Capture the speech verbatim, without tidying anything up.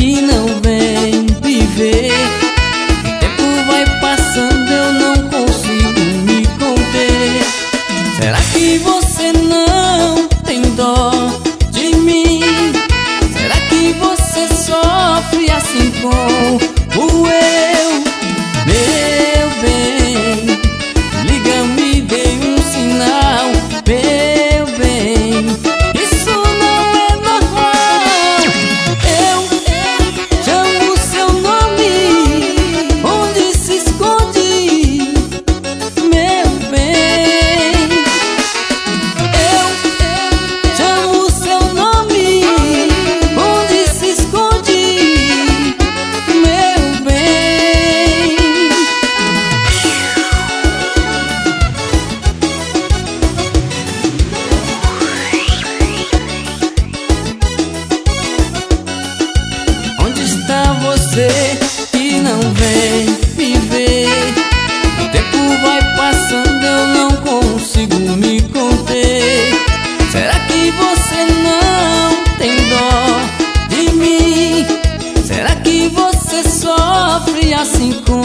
que não vem viver. O tempo vai passando, eu não consigo me conter. Será que você não tem dó de mim? Será que você sofre assim como eu? Meu bem, liga-me, dê um sinal. Meu bem, isso não é normal. Eu chamo seu nome, onde se esconde? Meu bem, eu chamo seu nome, onde se esconde? Meu bem. Onde está você que não vem viver? O tempo vai passando, eu não consigo me conter. Será que você não tem dó de mim? Será que você sofre assim como